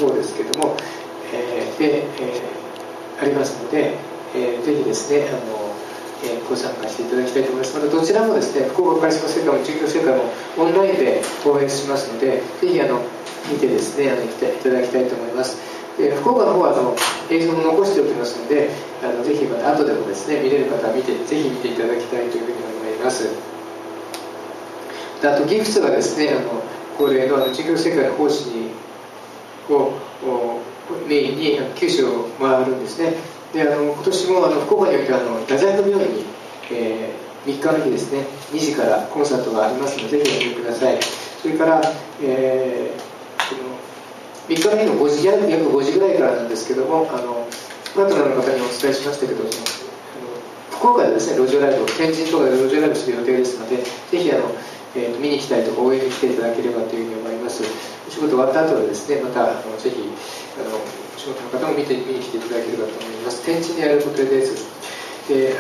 方ですけども、で、ありますので、ぜひですねご参加していただきたいと思います。またどちらもですね、福岡カリスマ聖会も中京聖会もオンラインで放映しますので、ぜひ見てですねいただきたいと思います。で福岡の方は映像も残しておきますので、ぜひまた後でもですね見れる方はぜひ見ていただきたいというふうに思います。あとギフスがですね恒例の中京聖会の奉仕をメインに九州を回るんですね。で今年も福岡においては太宰府病院に、3日の日ですね2時からコンサートがありますのでぜひお見てください。それから、3日の日の約5時ぐらいからなんですけどもパートナーの方にお伝えしましたけど福岡でですね路上ライブ天神とかで路上ライブする予定ですのでぜひ見に行きたいとか応援に来ていただければというふうに思います。お仕事終わった後でですねまたぜひお仕事の方も見に来ていただければと思います。天神でやることです。で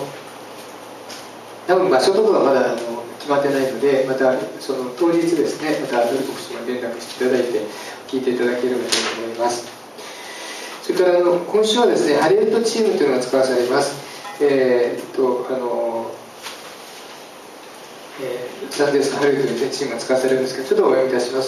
多分場所とかはまだ決まってないのでまたその当日ですねまたドル牧師に連絡していただいて聞いていただければと思います。それから今週はですねハリウッドチームというのが使わされます。サンデースハリウッドというチームが使わされるんですけどちょっとお読みいたします。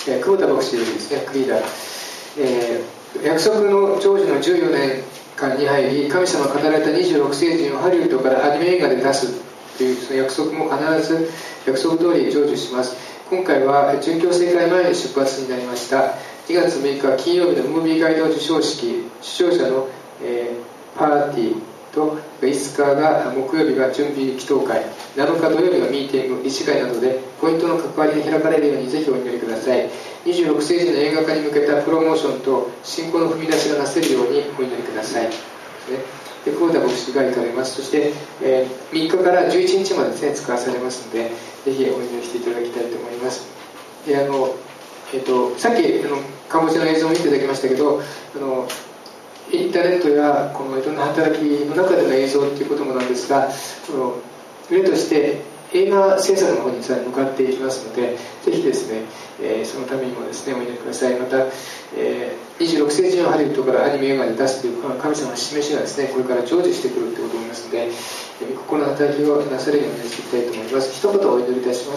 久保田牧師ですねリーダー、約束の成就の14年間に入り神様が語られた26聖人をハリウッドからアニメ映画で出すというその約束も必ず約束通り成就します。今回は中京聖会前に出発になりました。2月6日金曜日のムービーガイド授賞式視聴者の、パーティーと5日が木曜日が準備祈祷会7日土曜日がミーティング理事会などでポイントの関わりが開かれるようにぜひお祈りください。26世紀の映画化に向けたプロモーションと信仰の踏み出しがなせるようにお祈りください。で久保田牧師が行かれます。そして、3日から11日までですね使わされますのでぜひお祈りしていただきたいと思います。でさっきカンボジアの映像を見ていただきましたけどインターネットやこのいろんな働きの中での映像ということもなんですが例として映画制作の方に向かっていきますのでぜひですね、そのためにもですねお祈りください。また、26世紀のハリウッドからアニメ映画に出すという神様の示しがですねこれから成就してくるということを思いますのでこの働きをなされるようにしていきたいと思います。一言お祈りいたします。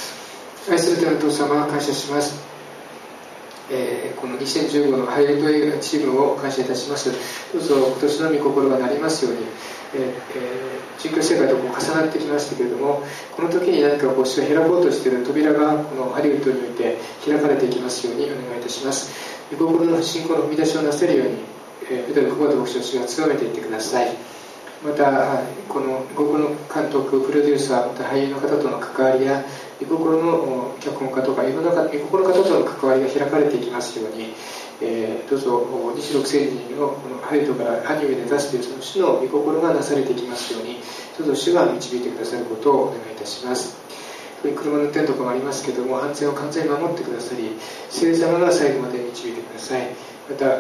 愛する天の父様感謝します。この2015のハリウッド映画チームを感謝いたします。どうぞ今年の御心がなりますように、中京世界と重なってきましたけれどもこの時に何か主が開こうとしている扉がこのハリウッドにおいて開かれていきますようにお願いいたします。御心の信仰の踏み出しをなせるようにペテロ久保田牧師を主が強めていってください。またこの御心の監督プロデューサーまた俳優の方との関わりや御心の脚本家とかいろんな御心の方との関わりが開かれていきますように、どうぞ26世紀のこのハリウッドからアニメで出すというその主の御心がなされていきますようにどうぞ主が導いてくださることをお願いいたします。車の運転とかもありますけども安全を完全に守ってくださり聖様が最後まで導いてください。また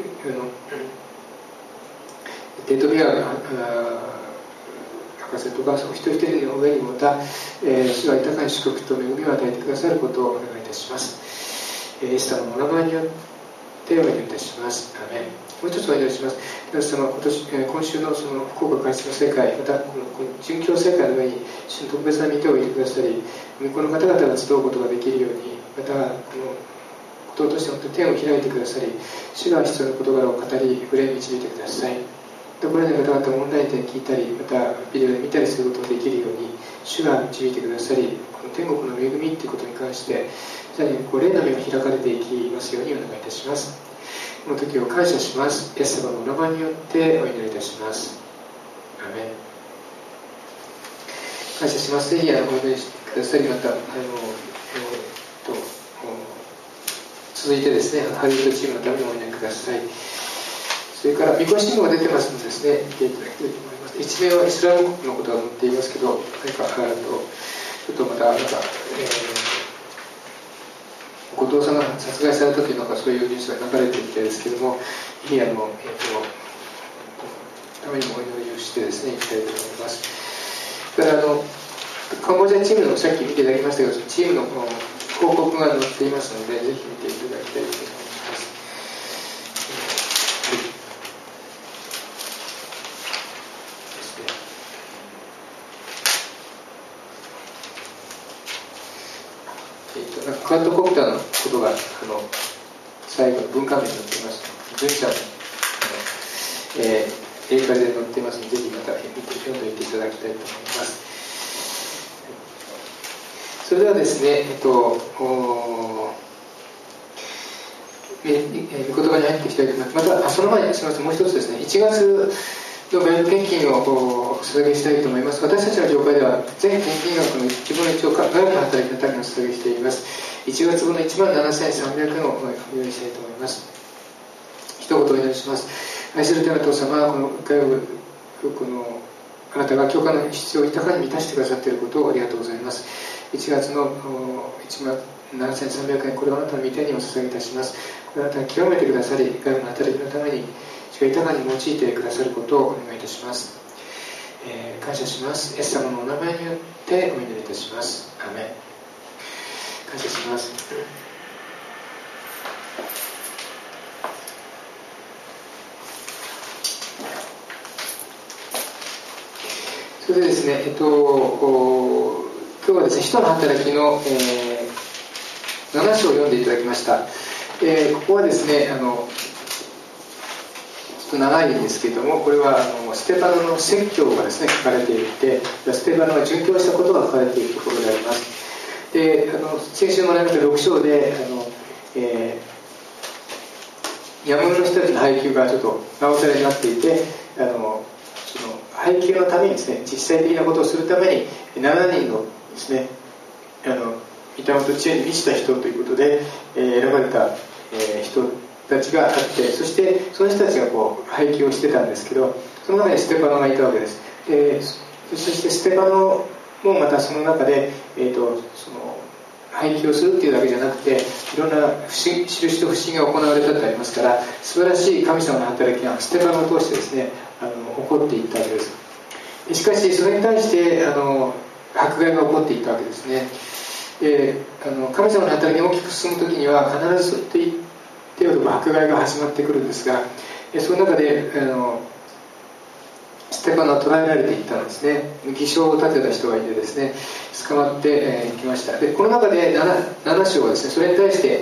デートビア博士とかその一人一人の上にまた、主が豊かに祝福と恵みを与えてくださることをお願いいたします。イエス様のお名前によってお祈りいたします。アメン。もう一つお祈りします。イエス様今週のその福岡カリスマ世界またこの殉教世界の上に主の特別な御手を入れてくださりこの方々が集うことができるようにまたこのこととして本当に天を開いてくださり主が必要な事柄を語り触れ導いてください。これらの方々もオンラインで聞いたりまたビデオで見たりすることができるように主が導いてくださりこの天国の恵みということに関してさらに霊の目が開かれていきますようにお願いいたします。この時を感謝します。イエス様のお名前によってお祈りいたします。アメン。感謝します。ぜひお祈りしてくださりまた続いてですねハリウッドチームのためにお祈りください。それから御子信号が出てますのでですね見ていただきたいと思います。一面はイスラム国のことが載っていますけど何かちょっとまた後藤さんが殺害されたというそういうニュースが流れているみたいですけどもぜひためにもお祈りをしてですねいきたいと思います。それからカンボジアチームのさっき見ていただきましたけどチームの広告が載っていますのでぜひ見ていただきたいと思います。 サットコプターのことが最後の文化面に載っていますので、純ちゃんの英会で載っていますので、ぜひまた読んでいていただきたいと思います。それではですね、御言葉に入っていきたいと思います。またその前にすみません、もう一つですね、1月の外部献金を捧げしたいと思います。私たちの教会では全献金額の1分の1を外部の働きのためにお捧げしています。1月分の17,300円を用意したいと思います。一言お祈りします。愛する天の父様、この外部あなたが教会の必要を豊かに満たしてくださっていることをありがとうございます。1月の17,300円、これをあなたの御手にお捧げいたします。これをあなたが清めてくださり、外部の働きのために主が豊かに用いてくださることをお願いいたします。感謝します。イエス様のお名前によってお祈りいたします。アーメン。感謝します。それでですね、今日はですね、使徒の働きの、7章を読んでいただきました。ここはですね、ちょっと長いんですけれども、これはステパノの説教がですね書かれていて、ステパノが殉教したことが書かれているところであります。で、先週学びました6章で山の人たちの配給がちょっとなおさらになっていて、その配給のためにですね、実際的なことをするために7人のですね、御霊と知恵に満ちた人ということで、選ばれた、人たちがあって、そしてその人たちがこう配給をしてたんですけど、その中にステパノがいたわけです。そしてステパノもまたその中で、その配給をするっていうだけじゃなくて、いろんな印と不思議が行われたとありますから、素晴らしい神様の働きがステパノを通してですね、起こっていったわけです。しかしそれに対して迫害が起こっていったわけですね。神様の働きが大きく進む時には必ずと言っては迫害が始まってくるんですが、その中でステパノは捕らえられていったんですね。偽証を立てた人がいてですね、捕まってきました。でこの中で 7章はですね、それに対して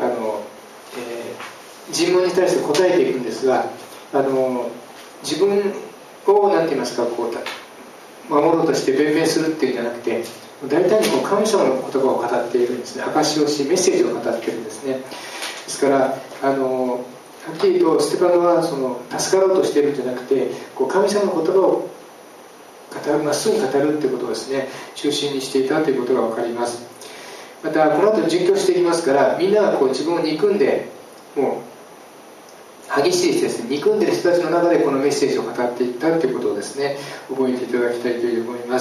尋問に対して答えていくんですが、自分を何て言いますか、こう守ろうとして弁明するっていうんじゃなくて、大体に神様の言葉を語っているんですね。証しをしメッセージを語っているんですね。ですからはっきりとステパノは助かろうとしているんじゃなくて、神様の言葉をまっすぐ語るってことをですね、中心にしていたということが分かります。またこの後殉教していきますから、みんなが自分を憎んで、もう激しいですね、憎んでいる人たちの中でこのメッセージを語っていったということをですね、覚えていただきたいと思います。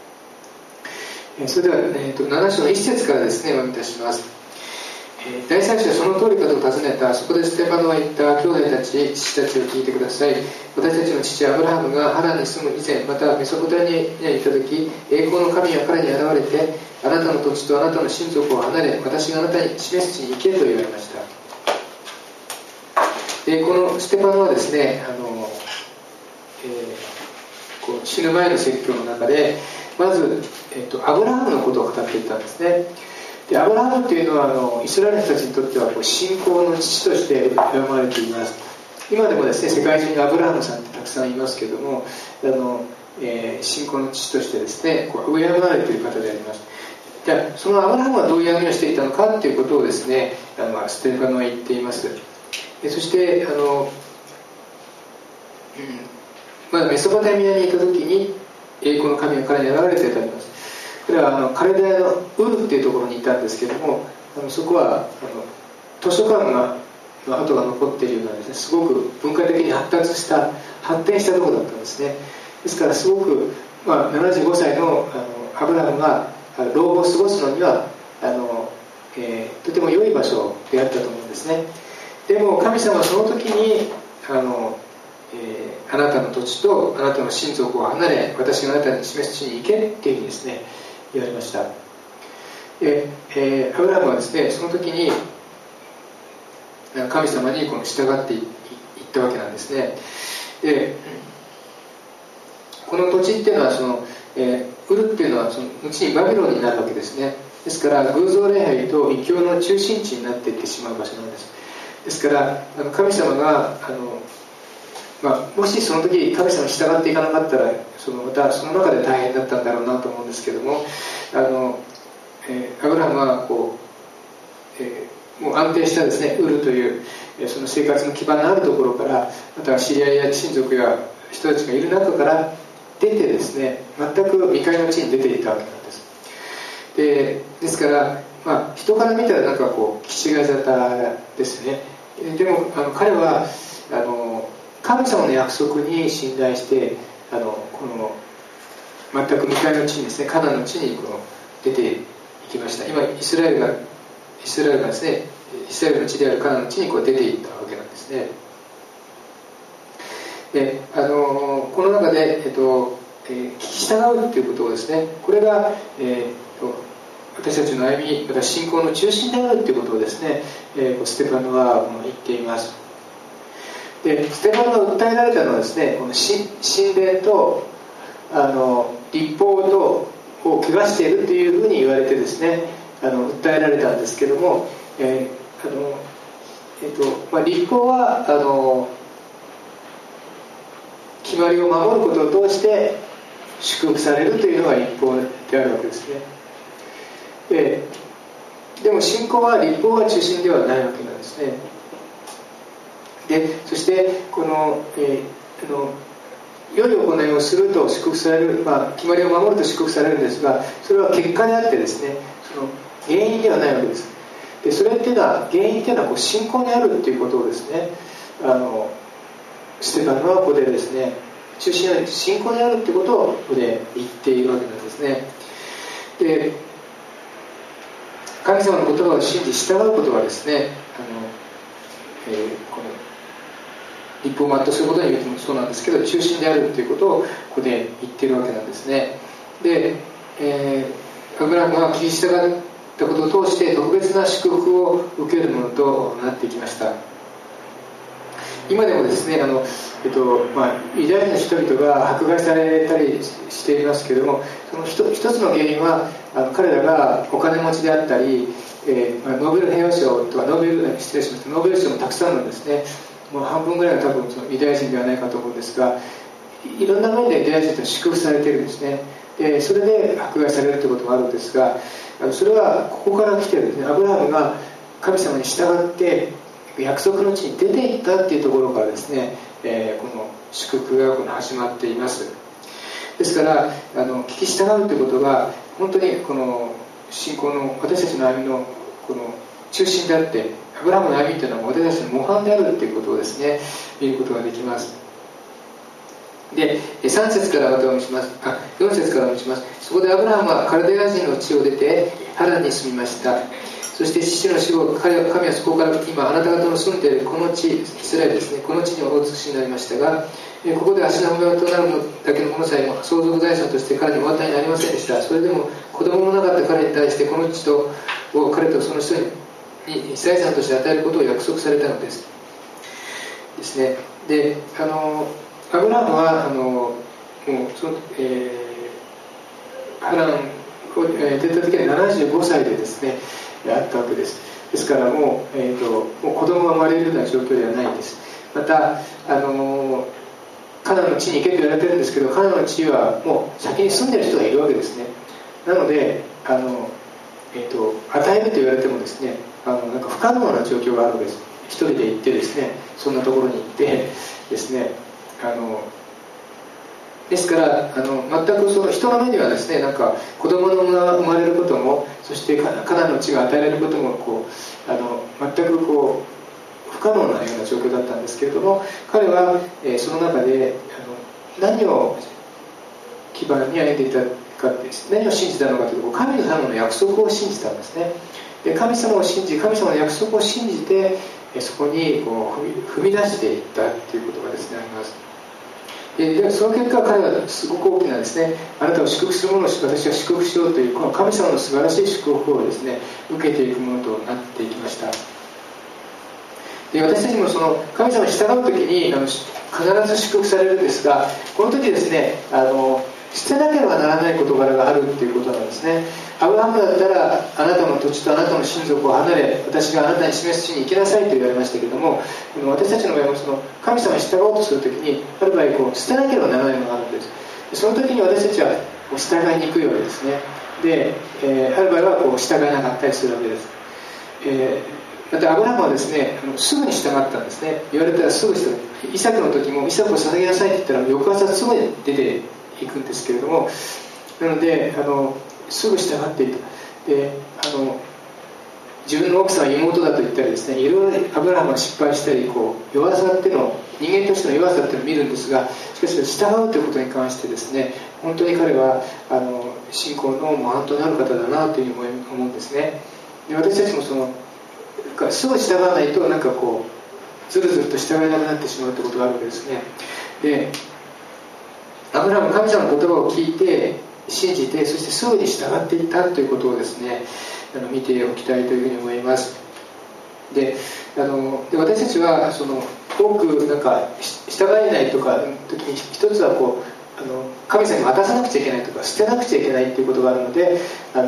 それでは、7章の1節からですね、お読みいたします。大祭司はその通りかと尋ねた。そこでステパノは言った。兄弟たち、父たちを聞いてください。私たちの父アブラハムがハランに住む以前、またメソポタミアにいた時、栄光の神が彼に現れて、あなたの土地とあなたの親族を離れ、私があなたに示す地に行けと言われました。でこのステパノはですね、死ぬ前の説教の中でまず、アブラハムのことを語っていったんですね。でアブラハムというのはイスラエル人たちにとっては信仰の父として敬まれています。今でもですね、世界中にアブラハムさんってたくさんいますけども、信仰の父としてですね敬まれている方であります。じゃあそのアブラハムはどういう歩みをしていたのかということをですね、ステパノは言っています。そしてまだメソポタミアにいた時に栄光の神が彼に現れていたります。これはカルデアのウルっていうところにいたんですけども、そこは図書館の跡が残っているようなですね、すごく文化的に発展したところだったんですね。ですからすごく、75歳のアブラハムが老後を過ごすのにはとても良い場所であったと思うんですね。でも神様はその時にあなたの土地とあなたの親族を離れ、私があなたに示す地に行けっていうふうにですね言われました。で、アブラハムはですね、その時に神様に従っていったわけなんですね。でこの土地っていうのはウルっていうのはその後にバビロンになるわけですね。 ですから偶像礼拝と異教の中心地になっていってしまう場所なんです。ですから神様がもしその時神様に従っていかなかったらまたその中で大変だったんだろうなと思うんですけども、アブラハムはもう安定したですねウルというその生活の基盤のあるところから、また知り合いや親族や人たちがいる中から出てですね、全く未開の地に出ていったわけなんです。ですから、人から見たらなんか気違い沙汰ですね。でも彼は神様の約束に信頼してこの全く未開の地にですね、カナンの地に出ていきました。今イスラエルがですね、イスラエルの地であるカナンの地に出ていったわけなんですね。でこの中で、聞き従うということをですね、これが、私たちの歩み、また信仰の中心であるということをですね、ステパノは言っています。でステパノが訴えられたのはですね、この神殿と律法を汚しているというふうに言われてですね、訴えられたんですけども、律法は決まりを守ることを通して祝福されるというのが律法であるわけですね。でも信仰は律法が中心ではないわけなんですね。でそしてこの、良い行いをすると祝福される、決まりを守ると祝福されるんですが、それは結果であってですね、その原因ではないわけです。でそれっていうのは、原因っていうのは信仰にあるっていうことをですね、ステパノはここでですね、中心は信仰にあるってことをここで言っているわけなんですね。で神様の言葉を信じ従うことはですね、この立法を全うすることにおいてもそうなんですけど、中心であるということをここで言っているわけなんですね。で、アブラハムは聞き従ったことを通して特別な祝福を受けるものとなってきました。今でもですね、ユダヤ人の人々が迫害されたりしていますけれども、その一つの原因は彼らがお金持ちであったり、ノーベル平和賞とかノーベル賞もたくさんのですね、もう半分ぐらいが多分そのユダヤ人ではないかと思うんですが、いろんな面でユダヤ人と祝福されているんですね。でそれで迫害されるということもあるんですが、それはここから来ているんですね。アブラハムが神様に従って約束の地に出ていったっていうところからですね、この祝福が始まっています。ですから聞き従うということが本当にこの信仰の私たちの歩みのこの中心であって、アブラハムの歩みというのは私たちの模範であるということをですね、見ることができます。で3節からまたお見せします。4節からお見せします。そこでアブラハムはカルデア人の地を出てハランに住みました。そして父の死後、神はそこから今あなた方の住んでいるこの地、イスラエルですね、この地にお移しになりましたが、ここで足の踏みとなるのだけのものさえも相続財産として彼にお与えになりませんでした。それでも子供のなかった彼に対してこの地を彼とその人に財産として与えることを約束されたのです。ですね。で、アブラハムはもうハランを出た時は75歳でですね、あったわけです。ですからもう子供が生まれるような状況ではないんです。またカナンの地に行けと言われてるんですけど、カナンの地はもう先に住んでる人がいるわけですね。なので与えると言われてもですね、なんか不可能な状況があるわけです。一人で行ってですね、そんなところに行ってですね、ですから全くその人の目にはですね、なんか子供の生まれることも、そしてカナンの地が与えられることも全く不可能なような状況だったんですけれども、彼はその中で何を基盤に歩んでいたかです、何を信じたのかというと、神様の約束を信じたんですね。で神様を信じ、神様の約束を信じてそこに踏み出していったということがですね、あります。でその結果、彼はすごく大きなですね、あなたを祝福するものを私は祝福しようというこの神様の素晴らしい祝福をですね、受けていくものとなっていきました。で私たちもその神様に従うときに必ず祝福されるんですが、この時ですね、 捨てなければならない事柄があるっていうことなんですね。アブラハムだったら、あなたの土地とあなたの親族を離れ、私があなたに示す地に行きなさいと言われましたけれども、私たちの場合も神様に従おうとするときに、ある場合捨てなければならないものがあるんです。その時に私たちは従いにくいわけですね。で、ある場合は従えなかったりするわけです。またアブラハムはですね、すぐに従ったんですね。言われたらすぐ従う。イサクの時もイサクを捧げなさいって言ったら翌朝すぐに出ていくんですけれども、なのですぐ従っていた。で自分の奥さんは妹だと言ったりですね、いろいろアブラハムは失敗したり弱さっていうのを、人間としての弱さっていうのを見るんですが、しかし従うということに関してですね、本当に彼は信仰の模範となる方だなというふうに思うんですね。で、私たちもすぐ従わないとずるずると従えなくなってしまうということがあるわけですね。で、アブラハム、神様の言葉を聞いて信じて、そしてすぐに従っていったということをですね、見ておきたいというふうに思います。で、私たちは多く従えないとか時に、一つは神様に渡さなくちゃいけないとか捨てなくちゃいけないということがあるので、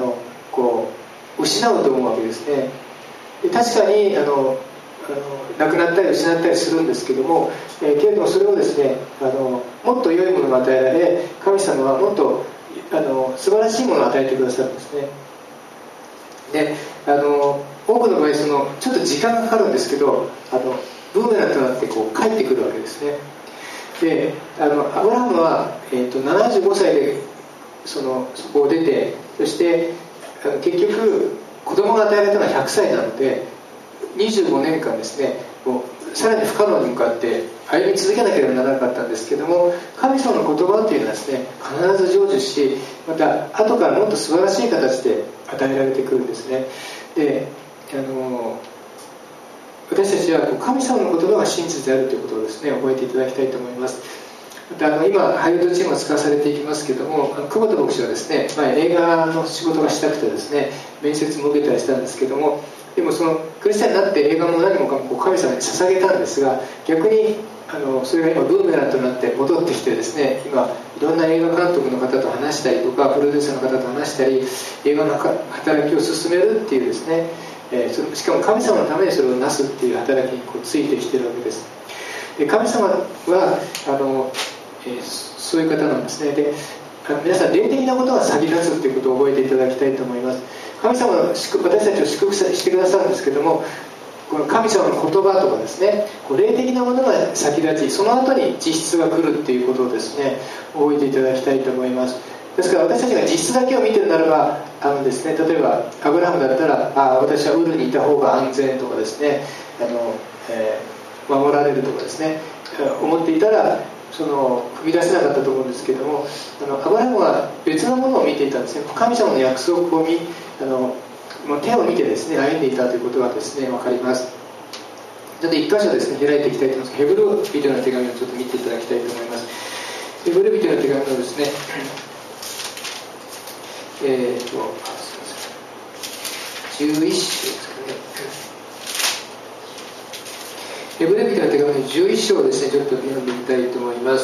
失うと思うわけですね。で、確かになくなったり失ったりするんですけども、けれどもそれをですね、もっと良いものが与えられ、神様はもっと素晴らしいものを与えてくださるんですね。で、多くの場合ちょっと時間がかかるんですけど、ブーメランとなって帰ってくるわけですね。で、アブラハムは、75歳でそこを出て、そして結局子供が与えられたのは100歳なので、25年間ですね、さらに不可能に向かって歩み続けなければならなかったんですけども、神様の言葉っていうのはですね、必ず成就し、また後からもっと素晴らしい形で与えられてくるんですね。で、私たちは神様の言葉が真実であるということをですね、覚えていただきたいと思います。また今ハリウッドチームを使わされていきますけども、久保田牧師はですね、映画の仕事がしたくてですね、面接も受けたりしたんですけども、でもクリスチャンになって映画も何もかも神様に捧げたんですが、逆にそれが今ブーメランとなって戻ってきてですね、今いろんな映画監督の方と話したりとか、プロデューサーの方と話したり、映画の働きを進めるっていうですね、しかも神様のためにそれをなすっていう働きについてきているわけです。で、神様はそういう方なんですね。で、皆さん霊的なことが先立つということを覚えていただきたいと思います。神様は私たちを祝福してくださるんですけども、この神様の言葉とかですね、霊的なものが先立ち、その後に実質が来るっていうことをですね、覚えていただきたいと思います。ですから私たちが実質だけを見てるならばですね、例えばアブラハムだったら、私はウルにいた方が安全とかですね、守られるとかですね、思っていたら踏み出せなかったと思うんですけども、アブラハムは別のものを見ていたんですね。神様の約束を手を見てですね、歩んでいたということがですね、分かります。ちょっと一箇所ですね、開いていきたいと思います。ヘブル人の手紙をちょっと見ていただきたいと思います。ヘブル人の手紙のですね、11章ですかね。ヘブル人の手紙の11章をですね、ちょっと読んでみたいと思います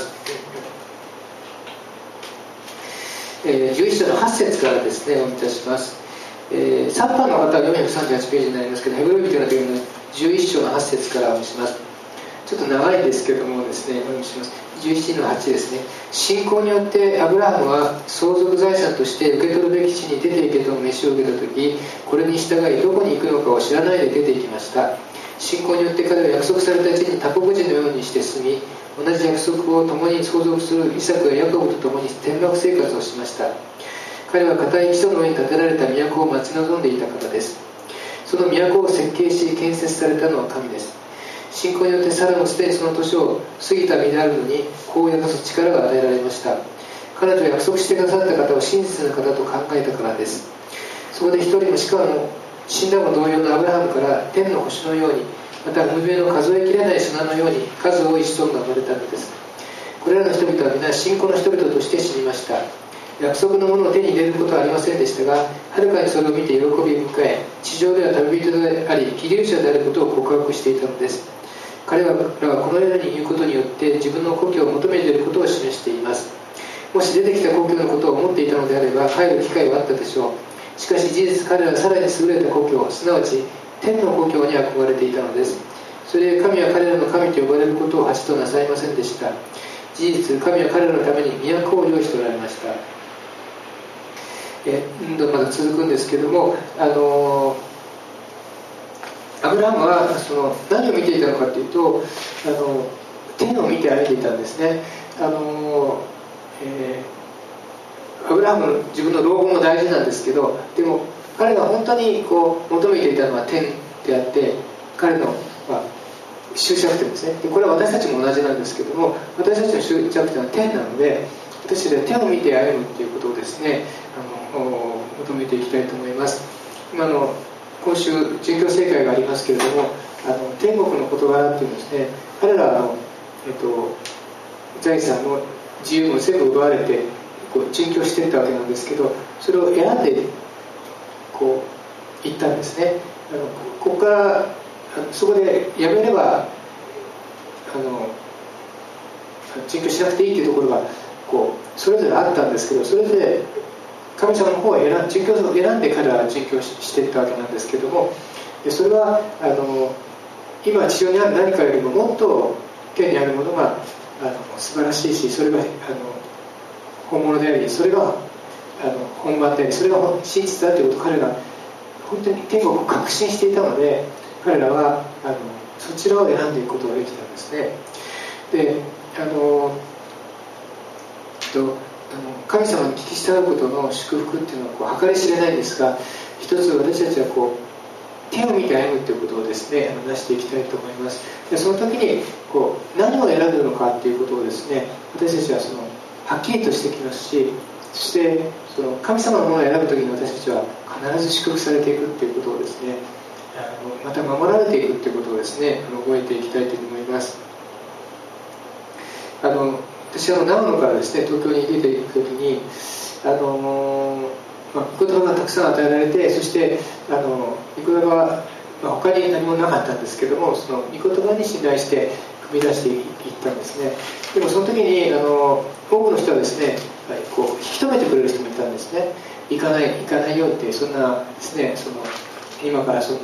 。11章の8節からですね、お読みいたします。3番の方は438ページになりますけど、ヘブル人の手紙の11章の8節からお読みします。ちょっと長いですけどもですね、お読みします。11の8ですね。信仰によってアブラハムは相続財産として受け取るべき地に出て行けとの召しを受けたとき、これに従いどこに行くのかを知らないで出て行きました。信仰によって彼は約束された地に他国人のようにして住み、同じ約束を共に相続するイサクやヤコブと共に天幕生活をしました。彼は固い基礎の上に建てられた都を待ち望んでいた方です。その都を設計し建設されたのは神です。信仰によってサラもすでにその年を過ぎた身であるのにこう宿す力が与えられました。彼女は約束してくださった方を真実な方と考えたからです。そこで一人もしかも死んだも同様のアブラハムから天の星のように、また海辺の数えきれない砂のように数多い子孫が生まれたのです。これらの人々は皆信仰の人々として死にました。約束のものを手に入れることはありませんでしたが、はるかにそれを見て喜び迎え、地上では旅人であり寄留者であることを告白していたのです。彼らはこのように言うことによって自分の故郷を求めていることを示しています。 もし出てきた故郷のことを思っていたのであれば帰る機会はあったでしょう。しかし事実、彼らはさらに優れた故郷、すなわち天の故郷に憧れていたのです。それで神は彼らの神と呼ばれることを恥となさいませんでした。事実、神は彼らのために都を用意しておられました。まだ続くんですけども、アブラハムは何を見ていたのかというと、天を見て歩いていたんですね。アブラハムの自分の老後も大事なんですけど、でも彼が本当に求めていたのは天であって、彼の、終着点ですね。でこれは私たちも同じなんですけども、私たちの終着点は天なので、私たちは天を見て歩むということをですね、求めていきたいと思います。今週殉教聖会がありますけれども、天国の事柄っていうのはですね、彼らの、財産も自由も全部奪われて殉教していったわけなんですけど、それを選んで行ったんですね。ここからそこでやめれば殉教しなくていいというところがそれぞれあったんですけど、それぞれ神様の方を殉教を選んで彼らは殉教していったわけなんですけども、それは今地上にある何かよりももっと天にあるものが素晴らしいし、それが本物であり、それが本番であり、それが真実だということを彼ら本当に天国を確信していたので、彼らはそちらを選んでいくことができたんですね。で神様に聞き従うことの祝福っていうのは計り知れないんですが、一つ私たちは天を見て歩むということをですね、出していきたいと思います。でその時に何を選ぶのかということをですね、私たちははっきりとしてきますし、そして神様のものを選ぶ時に私たちは必ず祝福されていくということをですね、また守られていくということをですね、覚えていきたいと思います。私は長野からですね、東京に出ていく時に御言葉がたくさん与えられて、そして御言葉は、他に何もなかったんですけども、その御言葉に信頼して踏み出していったんですね。でもその時に多くの人はですね、引き止めてくれる人もいたんですね。行かないよって、そんなですね、今からそんな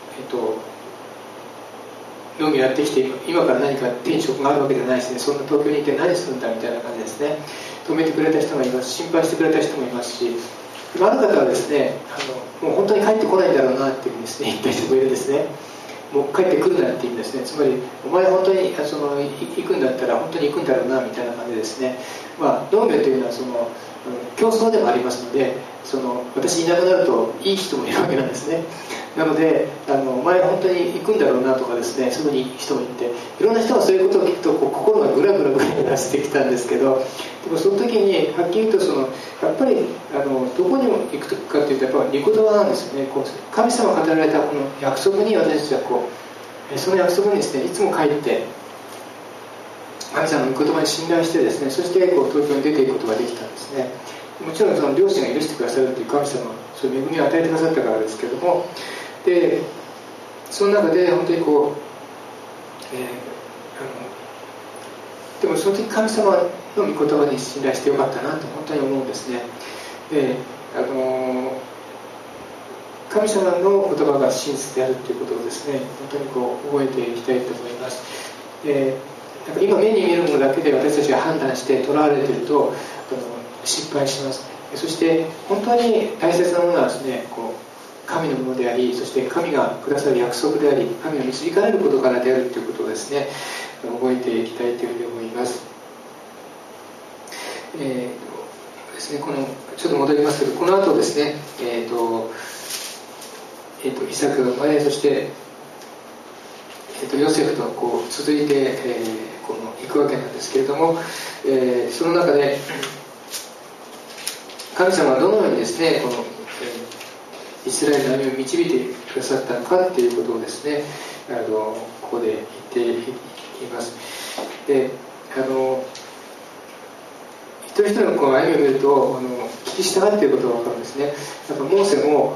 農業やってきて今から何か転職があるわけじゃないですね。そんな東京に行って何するんだみたいな感じですね。止めてくれた人がいます。心配してくれた人もいますし、ある方はですね、もう本当に帰ってこないんだろうなっていうふうにですね、言った人もいるんですね。もう帰ってくるなっていう意味ですね。つまりお前本当に行くんだったら本当に行くんだろうなみたいな感じですね。農業というのは競争でもありますので、私いなくなるといい人もいるわけなんですね。なのでお前本当に行くんだろうなとかですね、すぐに人もいて、いろんな人がそういうことを聞くと心がグラグラしてきたんですけど、でもその時にはっきりとやっぱりどこにも行くかというと、やっぱり御言葉なんですよね。神様が語られたこの約束に私たちはその約束にですね、いつも帰って神様の御言葉に信頼してですね、そして東京に出ていくことができたんですね。もちろん両親が許してくださるという神様、そういう恵みを与えてくださったからですけども、でその中で本当にでもその時神様の御言葉に信頼してよかったなと本当に思うんですね。で神様の言葉が真実であるということをですね、本当に覚えていきたいと思います。なんか今目に見えるものだけで私たちが判断してとらわれていると失敗します。そして本当に大切なものはですね、神のものであり、そして神がくださる約束であり、神が導かれることからであるということをですね、覚えていきたいというふうに思います。ですね、ちょっと戻りますけど、この後ですね、イサクが生まれ、そして、ヨセフと続いて、行くわけなんですけれども、その中で神様はどのようにですね、イスラエルの歩みを導いてくださったのかということをですね、ここで言っています。で一人一人の歩みを見ると聞き従っていることが分かるんですね。モーセも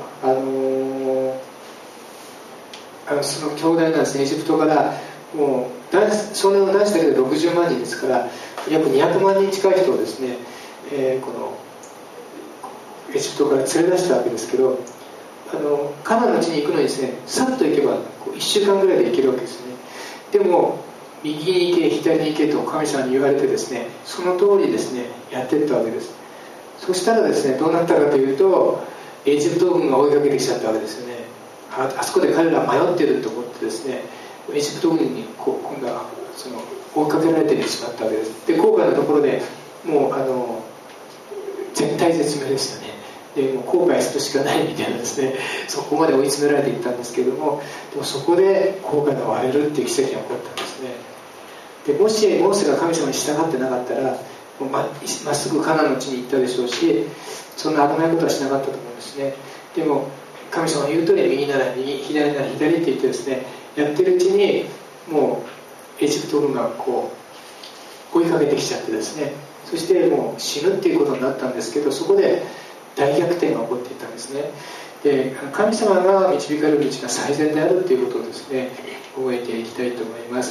その強大なですね、エジプトからもう少年の男子だけで60万人ですから、約200万人近い人をですね、 このエジプトから連れ出したわけですけど、カナンの地に行くのにですね、さっと行けば1週間ぐらいで行けるわけですね。でも右に行け左に行けと神様に言われてですね、その通りですねやっていったわけです。そしたらですね、どうなったかというと、エジプト軍が追いかけてきちゃったわけですよね。あそこで彼らは迷っていると思ってですね、エジプト軍に今度はその追いかけられてしまったわけです。で、航海のところでもう絶体絶命ですよね。でもう後悔するしかないみたいなですね、そこまで追い詰められていったんですけれども、でもそこで航海が割れるっていう奇跡が起こったんですね。でもしモーセが神様に従ってなかったらもうまっすぐカナンの地に行ったでしょうし、そんな危ないことはしなかったと思うんですね。でも神様の言う通り右なら右、左なら左って言ってですね、やってるうちにもうエジプト軍がこう追いかけてきちゃってですね、そしてもう死ぬっていうことになったんですけど、そこで大逆転が起こっていったんですね。で、神様が導かれる道が最善であるということをですね、覚えていきたいと思います。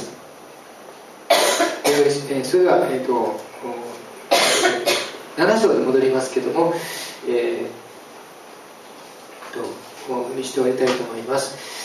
それでは、7章に戻りますけども、お読みして終わりたいと思います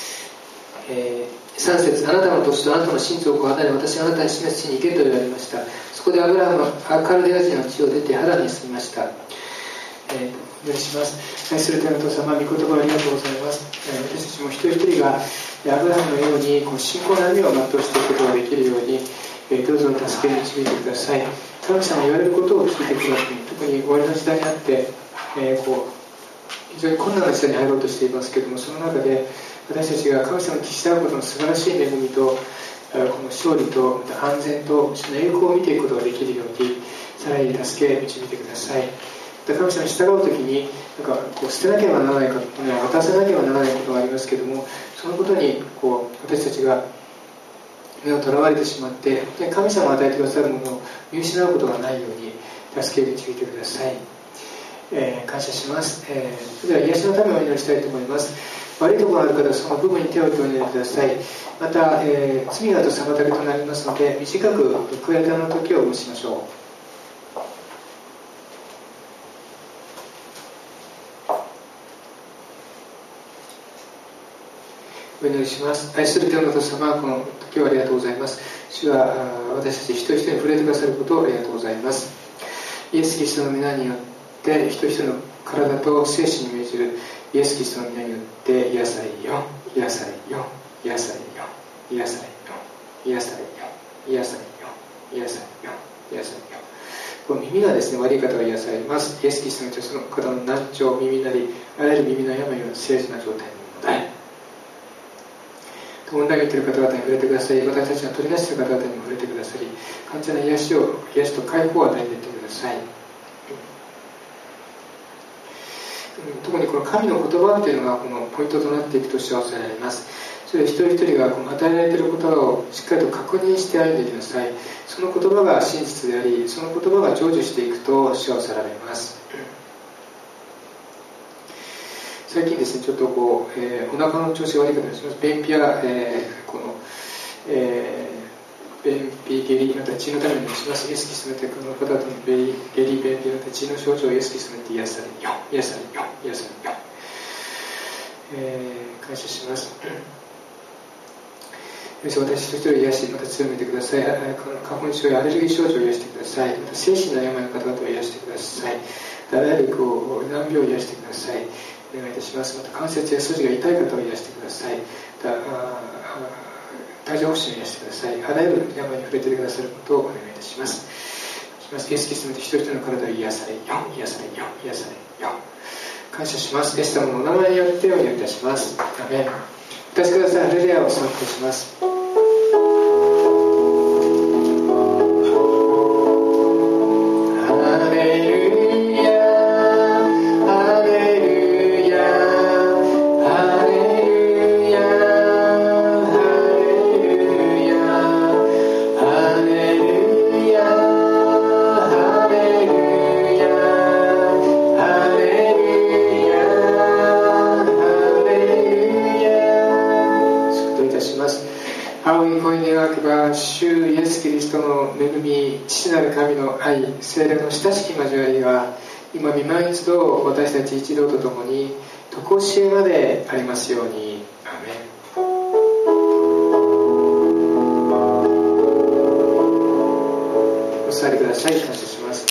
。3節、あなたの土地とあなたの親族を離れ、私があなたに示す地に行けと言われました。そこでアブラハムはカルデア人の地を出てハランに住みました。お願いします。愛する天のお父様、御言葉ありがとうございます。私たちも一人一人がアブラハムのように信仰の歩みを全うしていくことができるように、どうぞ助けに導いてください。神様が言われることを聞いてください。特に終わりの時代にあって、非常に困難な時代に入ろうとしていますけれども、その中で私たちが神様に従うことの素晴らしい恵みと、この勝利とまた安全とその栄光を見ていくことができるように、さらに助け導いてください。神様に従うときに捨てなければならないこと、渡さなければならないことがありますけれども、そのことに私たちが目をとらわれてしまって神様が与えてくださるものを見失うことがないように助け導いてください。感謝します。それでは癒しのためをお祈りしたいと思います。悪いところがある方はその部分に手を置いてお祈りください。また、罪があると妨げとなりますので、短く悔い改めの時を申しましょう。お祈りします。愛する天のお父様、この時をありがとうございます。主は私たち一人一人に触れてくださることをありがとうございます。イエス・キリストの皆によって一人一人の体と精神に命じるイエス・キリストの皆によって癒されよ、癒されよ、癒されよ、癒されよ、癒されよ、癒されよ、癒されよ、癒されよ。この耳がですね、悪い方が癒されます。イエス・キリストによってその方の難聴、耳なりあらゆる耳の病の正常な状態に戻れ。問題を言っている方々に触れてください。私たちが取り出した方々にも触れてくださり、完全な癒しと解放を与えていってください。特にこの神の言葉というのがこのポイントとなっていくと幸せになります。それを一人一人がこの与えられていることをしっかりと確認して歩んでください。その言葉が真実であり、その言葉が成就していくと幸せられます。最近ですね、ちょっとお腹の調子が悪い方がします。便秘や、便秘、下痢、また血のためにします。イエス・キリストによってこの方々の下痢、便秘、また血の症状をイエス・キリストによって癒されるよ、癒されるよ、癒されるよ。感謝します。私一人癒し、また強めてください。花粉症やアレルギー症状を癒してください。また精神の病の方々を癒してください。あらゆる難病を癒してください。お願いいたします。また関節や筋が痛い方を癒してください。帯状疱疹を癒してください。あらゆる病に触れてくださることをお願いいたします。イエス・キリストによって一人一人の体を癒されよ、癒されよ、癒されよ。感謝します。イエス様のお名前によってお祈りいたします。アメン。お立ちください。ハレルヤをお賛美いたします。 御が主イエス・キリストの恵み、父なる神の愛、聖霊の親しき交わりが今御前一度私たち一同とともに常しえまでありますように。アーメン。お座りください。感謝します。